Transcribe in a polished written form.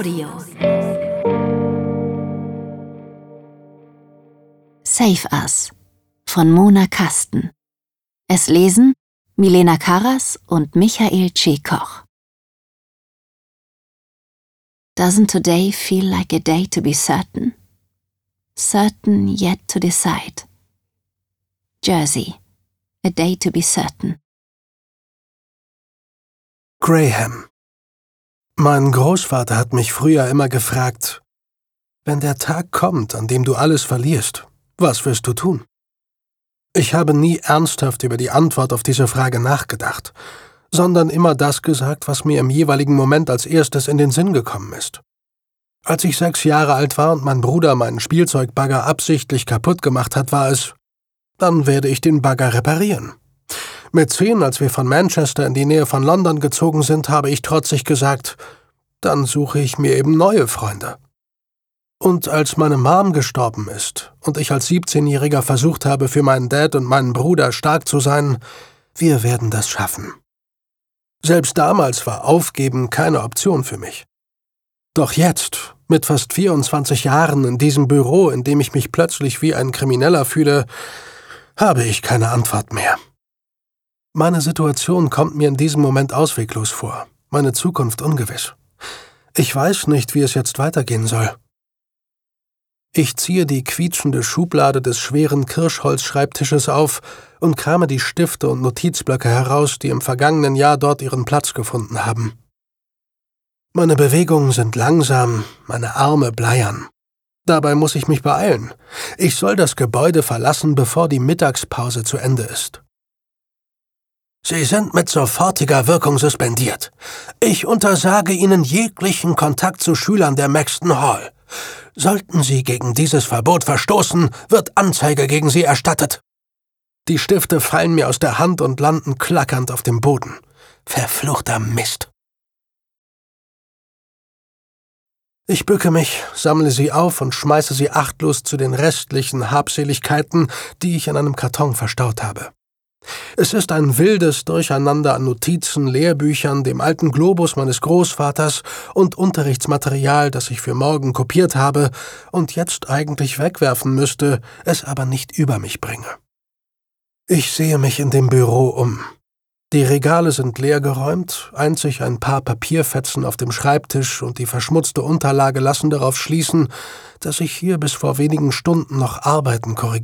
Audio. Save Us von Mona Kasten. Es lesen Milena Karas und Michael Tschikoch. Doesn't today feel like a day to be certain? Certain yet to decide. Jersey, a day to be certain. Graham. Mein Großvater hat mich früher immer gefragt, wenn der Tag kommt, an dem du alles verlierst, was wirst du tun? Ich habe nie ernsthaft über die Antwort auf diese Frage nachgedacht, sondern immer das gesagt, was mir im jeweiligen Moment als erstes in den Sinn gekommen ist. Als ich 6 Jahre alt war und mein Bruder meinen Spielzeugbagger absichtlich kaputt gemacht hat, war es, dann werde ich den Bagger reparieren. Mit 10, als wir von Manchester in die Nähe von London gezogen sind, habe ich trotzig gesagt, dann suche ich mir eben neue Freunde. Und als meine Mom gestorben ist und ich als 17-Jähriger versucht habe, für meinen Dad und meinen Bruder stark zu sein, wir werden das schaffen. Selbst damals war Aufgeben keine Option für mich. Doch jetzt, mit fast 24 Jahren in diesem Büro, in dem ich mich plötzlich wie ein Krimineller fühle, habe ich keine Antwort mehr. Meine Situation kommt mir in diesem Moment ausweglos vor, meine Zukunft ungewiss. Ich weiß nicht, wie es jetzt weitergehen soll. Ich ziehe die quietschende Schublade des schweren Kirschholzschreibtisches auf und krame die Stifte und Notizblöcke heraus, die im vergangenen Jahr dort ihren Platz gefunden haben. Meine Bewegungen sind langsam, meine Arme bleiern. Dabei muss ich mich beeilen. Ich soll das Gebäude verlassen, bevor die Mittagspause zu Ende ist. Sie sind mit sofortiger Wirkung suspendiert. Ich untersage Ihnen jeglichen Kontakt zu Schülern der Maxton Hall. Sollten Sie gegen dieses Verbot verstoßen, wird Anzeige gegen Sie erstattet. Die Stifte fallen mir aus der Hand und landen klackernd auf dem Boden. Verfluchter Mist. Ich bücke mich, sammle sie auf und schmeiße sie achtlos zu den restlichen Habseligkeiten, die ich in einem Karton verstaut habe. Es ist ein wildes Durcheinander an Notizen, Lehrbüchern, dem alten Globus meines Großvaters und Unterrichtsmaterial, das ich für morgen kopiert habe und jetzt eigentlich wegwerfen müsste, es aber nicht über mich bringe. Ich sehe mich in dem Büro um. Die Regale sind leergeräumt, einzig ein paar Papierfetzen auf dem Schreibtisch und die verschmutzte Unterlage lassen darauf schließen, dass ich hier bis vor wenigen Stunden noch Arbeiten korrigiert